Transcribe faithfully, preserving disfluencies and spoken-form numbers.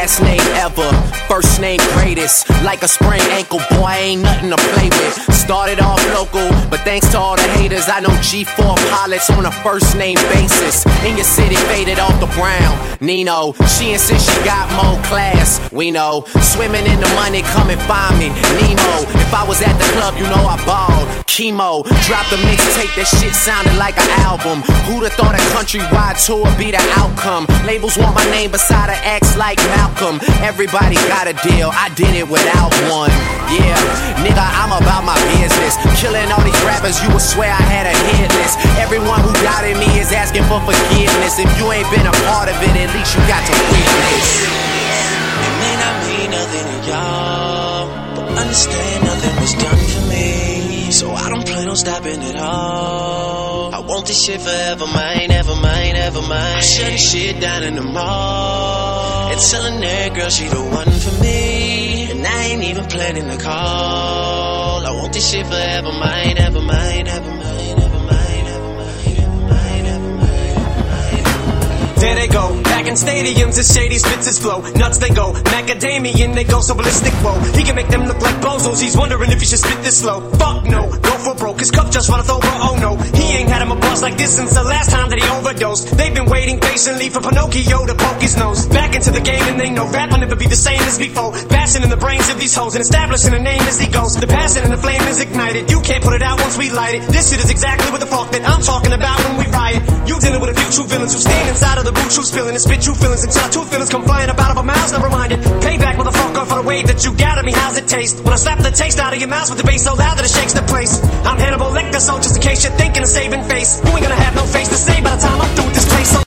last name ever, first name greatest. Like a sprained ankle, boy, ain't nothing to play with. Started off local, but thanks to all the haters, I know G four pilots on a first name basis. In your city, faded off the brown. Nino, she insists she got more class. We know, swimming in the money, come and find me. Nemo, if I was at the club, you know I balled. Chemo, dropped a mixtape, that shit sounded like an album. Who'da thought a countrywide tour would be the outcome? Labels want my name beside an X like Malcolm. Everybody got a deal, I did it without one. Yeah, nigga, I'm about my business. Killing all these rappers, you would swear I had a hit list. Everyone who doubted me is asking for forgiveness. If you ain't been a part of it, at least you got to witness. It may not mean nothing to y'all, but understand nothing was done for me, so I don't plan on stopping at all. I want this shit forever mine, ever mine, ever mine. I'm shutting shit down in the mall and telling that girl she the one for me, and I ain't even planning to call. I want this shit forever mine, ever mine, ever mine, ever mine, ever mine, ever mine, ever mine, ever mine. There they go, back in stadiums, as shady spits his flow. Nuts they go, macadamian they go so ballistic, whoa. He can make them look like bozos, he's wondering if he should spit this slow. Fuck no, go for broke, his cup just runneth over, oh no. He ain't had him a buzz like this since the last time that he overdosed. They've been waiting patiently for Pinocchio to poke his nose back into the game, and they know rap will never be the same as before. Bashing in the brains of these hoes and establishing a name as he goes. The passion and the flame is ignited, you can't put it out once we light it. This shit is exactly what the fuck that I'm talking about when we riot. You dealing with a few true villains who stand inside of the boot, true spilling and spit true feelings until two feelings come flying up out of our mouths. Never mind it, payback motherfucker for the way that you got at me. How's it taste when I slap the taste out of your mouth with the bass so loud that it shakes the place? I'm Hannibal Lecter, so just in case you're thinking of saving face, you ain't gonna have no face to say by the time I'm through with this place. So